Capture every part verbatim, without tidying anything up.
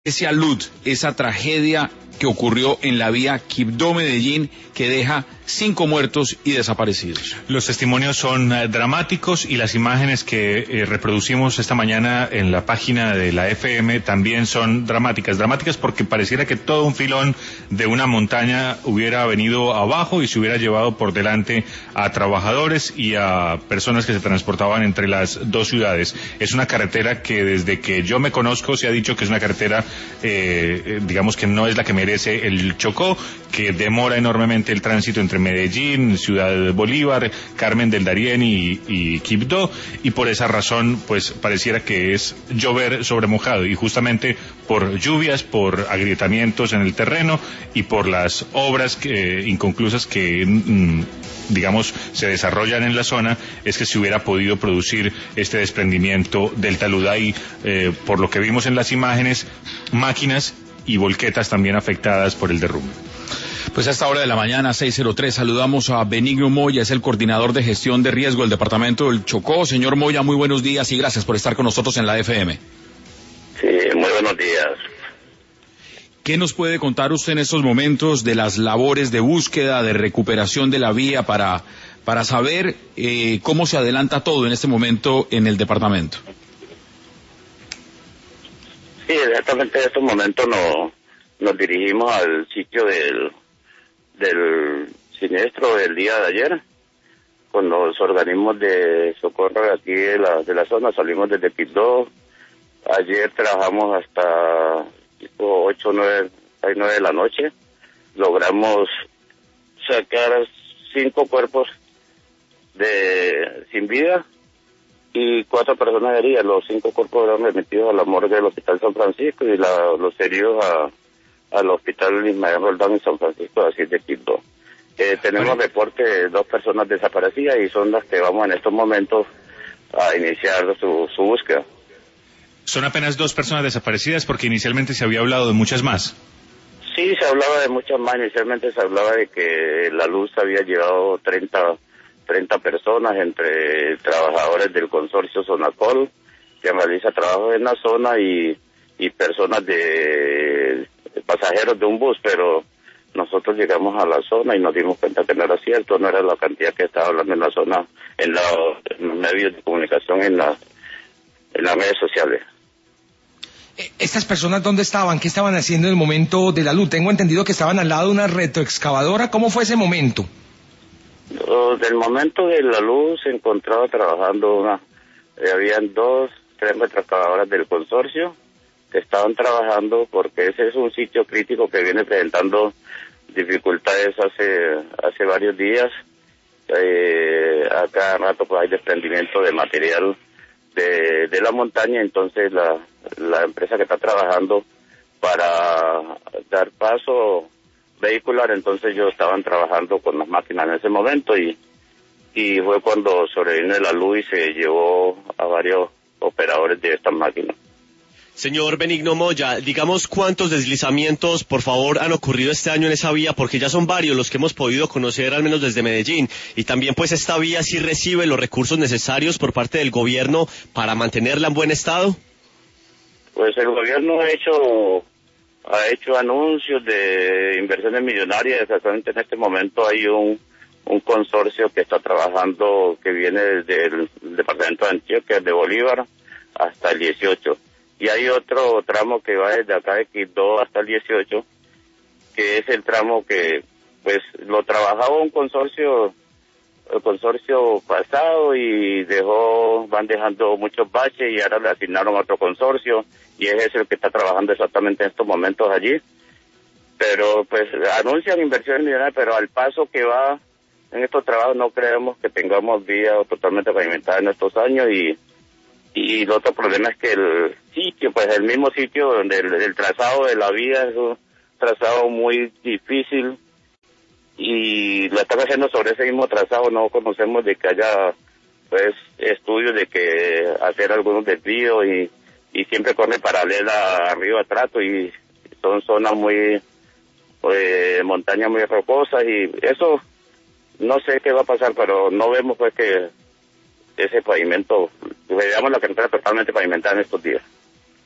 ese alud, esa tragedia que ocurrió en la vía Quibdó-Medellín, que deja cinco muertos y desaparecidos. Los testimonios son eh, dramáticos y las imágenes que eh, reproducimos esta mañana en la página de la F M también son dramáticas. Dramáticas porque pareciera que todo un filón de una montaña hubiera venido abajo y se hubiera llevado por delante a trabajadores y a personas que se transportaban entre las dos ciudades. Es una carretera que desde que yo me conozco se ha dicho que es una carretera, eh, digamos que no es la que merece el Chocó, que demora enormemente el tránsito entre Medellín, Ciudad Bolívar, Carmen del Darién y, y Quibdó, y por esa razón pues pareciera que es llover sobre mojado, y justamente por lluvias, por agrietamientos en el terreno y por las obras que, inconclusas que mm, digamos se desarrollan en la zona, es que se hubiera podido producir este desprendimiento del talud. Ahí, eh, por lo que vimos en las imágenes, máquinas y volquetas también afectadas por el derrumbe. Pues a esta hora de la mañana, seis cero tres, saludamos a Benigno Moya, es el coordinador de gestión de riesgo del departamento del Chocó. Señor Moya, muy buenos días y gracias por estar con nosotros en la F M. Sí, muy buenos días. ¿Qué nos puede contar usted en estos momentos de las labores de búsqueda, de recuperación de la vía para, para saber eh, cómo se adelanta todo en este momento en el departamento? Sí, exactamente en estos momentos no, nos dirigimos al sitio del, del siniestro del día de ayer, con los organismos de socorro de aquí de la, de la zona. Salimos desde Quibdó, ayer trabajamos hasta tipo ocho, nueve, seis, nueve de la noche, logramos sacar cinco cuerpos de sin vida y cuatro personas heridas. Los cinco cuerpos fueron remitidos a la morgue del Hospital San Francisco y la, los heridos a al Hospital Ismael Roldán en San Francisco, así de Quibdó. Eh, tenemos bueno. reporte de dos personas desaparecidas y son las que vamos en estos momentos a iniciar su, su búsqueda. ¿Son apenas dos personas desaparecidas? Porque inicialmente se había hablado de muchas más. Sí, se hablaba de muchas más. Inicialmente se hablaba de que la luz había llevado treinta personas, entre trabajadores del consorcio Sonacol, que realiza trabajo en la zona, y, y personas de pasajeros de un bus, pero nosotros llegamos a la zona y nos dimos cuenta que no era cierto, no era la cantidad que estaba hablando en la zona, en, la, en los medios de comunicación, en, la, en las redes sociales. ¿Estas personas dónde estaban? ¿Qué estaban haciendo en el momento de la luz? Tengo entendido que estaban al lado de una retroexcavadora. ¿Cómo fue ese momento? Del momento de la luz se encontraba trabajando una, eh, habían dos, tres retroexcavadoras del consorcio que estaban trabajando, porque ese es un sitio crítico que viene presentando dificultades hace hace varios días. Eh, a cada rato pues hay desprendimiento de material de, de la montaña, entonces la, la empresa que está trabajando para dar paso vehicular, entonces ellos estaban trabajando con las máquinas en ese momento y, y fue cuando sobrevino la luz y se llevó a varios operadores de estas máquinas. Señor Benigno Moya, digamos cuántos deslizamientos, por favor, han ocurrido este año en esa vía, porque ya son varios los que hemos podido conocer, al menos desde Medellín, y también pues esta vía sí recibe los recursos necesarios por parte del gobierno para mantenerla en buen estado. Pues el gobierno ha hecho ha hecho anuncios de inversiones millonarias. Exactamente en este momento hay un un consorcio que está trabajando, que viene desde el departamento de Antioquia, de Bolívar, hasta el dieciocho. Y hay otro tramo que va desde acá de Quibdó hasta el dieciocho, que es el tramo que pues lo trabajaba un consorcio, el consorcio pasado, y dejó, van dejando muchos baches y ahora le asignaron a otro consorcio y ese es el que está trabajando exactamente en estos momentos allí. Pero pues anuncian inversiones millonarias, pero al paso que va en estos trabajos no creemos que tengamos vía totalmente pavimentada en estos años. y Y el otro problema es que el sitio, pues el mismo sitio donde el, el trazado de la vía es un trazado muy difícil y lo están haciendo sobre ese mismo trazado. No conocemos de que haya pues estudios de que hacer algunos desvíos y, y siempre corre paralela arriba a Trato y son zonas muy, pues, montañas muy rocosas y eso no sé qué va a pasar, pero no vemos pues que ese pavimento, veamos la carretera totalmente pavimentada en estos días.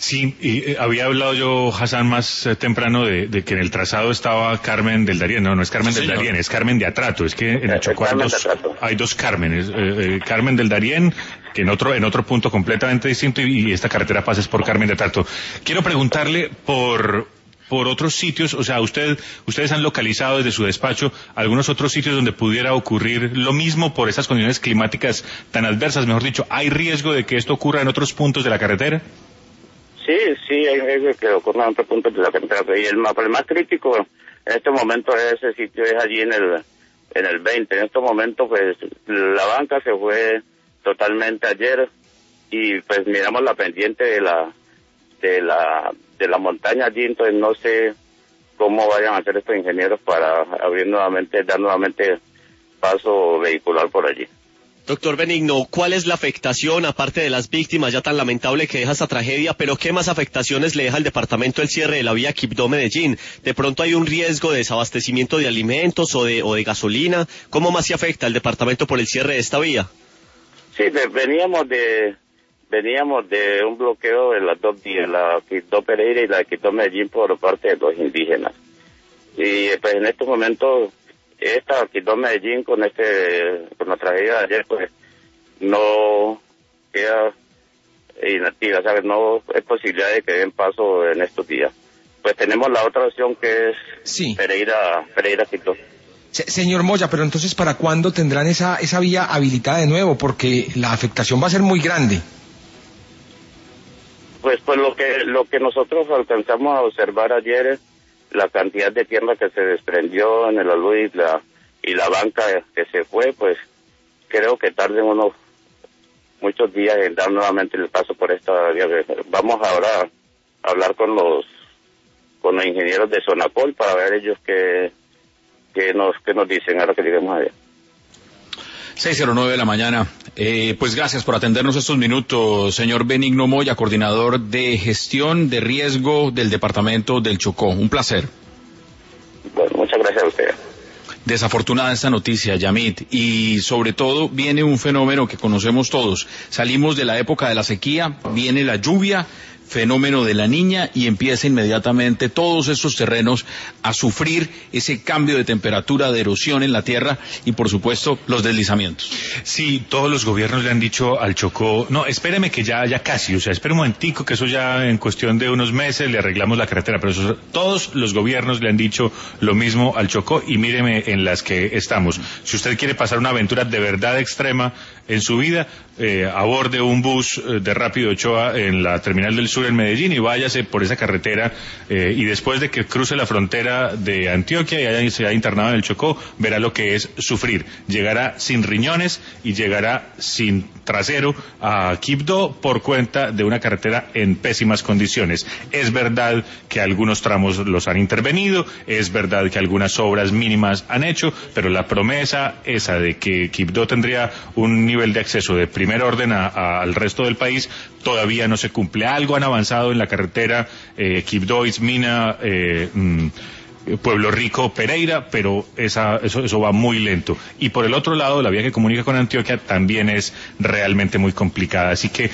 Sí, y eh, había hablado yo, Hassan, más eh, temprano de, de que en el trazado estaba Carmen del Darién. No, no es Carmen Sí, del señor. Darién, es Carmen de Atrato. Es que en el Eh, Chocó hay Carmen dos, de Atrato. hay dos Cármenes. Eh, eh, Carmen del Darién, que en otro, en otro punto completamente distinto, y, y esta carretera pasa es por Carmen de Atrato. Quiero preguntarle por... por otros sitios, o sea, usted, ustedes han localizado desde su despacho algunos otros sitios donde pudiera ocurrir lo mismo por esas condiciones climáticas tan adversas, mejor dicho, ¿hay riesgo de que esto ocurra en otros puntos de la carretera? Sí, sí, hay riesgo que ocurra en otros puntos de la carretera. Y el más, el más crítico en este momento es ese sitio, es allí en el en el veinte. En estos momentos, pues, la banca se fue totalmente ayer y pues miramos la pendiente de la de la de la montaña allí, entonces no sé cómo vayan a hacer estos ingenieros para abrir nuevamente, dar nuevamente paso vehicular por allí. Doctor Benigno, ¿cuál es la afectación, aparte de las víctimas ya tan lamentable que deja esta tragedia, pero qué más afectaciones le deja al departamento el cierre de la vía Quibdó-Medellín? ¿De pronto hay un riesgo de desabastecimiento de alimentos o de, o de gasolina? ¿Cómo más se afecta al departamento por el cierre de esta vía? Sí, de- veníamos de veníamos de un bloqueo de las dos vías, la Quibdó Pereira y la Quibdó Medellín por parte de los indígenas. Y pues en estos momentos esta Quibdó Medellín con este con la tragedia de ayer pues no queda inactiva, ¿sabes? No es posibilidad de que den paso en estos días. Pues tenemos la otra opción que es Sí. Pereira Pereira Quibdó. Se- señor Moya, pero entonces, ¿para cuándo tendrán esa, esa vía habilitada de nuevo? Porque la afectación va a ser muy grande. Pues pues lo que lo que nosotros alcanzamos a observar ayer es la cantidad de tierra que se desprendió en el alud y la y la banca que se fue, pues creo que tarden unos muchos días en dar nuevamente el paso por esta vía. Vamos ahora a hablar con los con los ingenieros de Sonacol para ver ellos qué qué nos qué nos dicen ahora que lleguemos allá. seis cero nueve de la mañana. Eh, pues gracias por atendernos estos minutos, señor Benigno Moya, coordinador de gestión de riesgo del departamento del Chocó. Un placer. Bueno, muchas gracias a ustedes. Desafortunada esta noticia, Yamit, y sobre todo viene un fenómeno que conocemos todos. Salimos de la época de la sequía, viene la lluvia, fenómeno de la niña, y empieza inmediatamente todos estos terrenos a sufrir ese cambio de temperatura, de erosión en la tierra y por supuesto los deslizamientos. Sí, todos los gobiernos le han dicho al Chocó, no, espéreme que ya, ya casi, o sea, espere un momentico que eso ya en cuestión de unos meses le arreglamos la carretera, pero eso, todos los gobiernos le han dicho lo mismo al Chocó y míreme en las que estamos. Si usted quiere pasar una aventura de verdad extrema en su vida, eh, aborde un bus eh, de Rápido Ochoa en la Terminal del Sur en Medellín y váyase por esa carretera eh, y después de que cruce la frontera de Antioquia y haya, se haya internado en el Chocó, verá lo que es sufrir. Llegará sin riñones y llegará sin trasero a Quibdó por cuenta de una carretera en pésimas condiciones. Es verdad que algunos tramos los han intervenido, es verdad que algunas obras mínimas han hecho, pero la promesa esa de que Quibdó tendría un nivel de acceso de primer orden a, a, al resto del país todavía no se cumple. Algo han avanzado en la carretera eh, Quibdó, Ismina, eh, mm, Pueblo Rico, Pereira, pero esa, eso, eso va muy lento. Y por el otro lado, la vía que comunica con Antioquia también es realmente muy complicada. Así que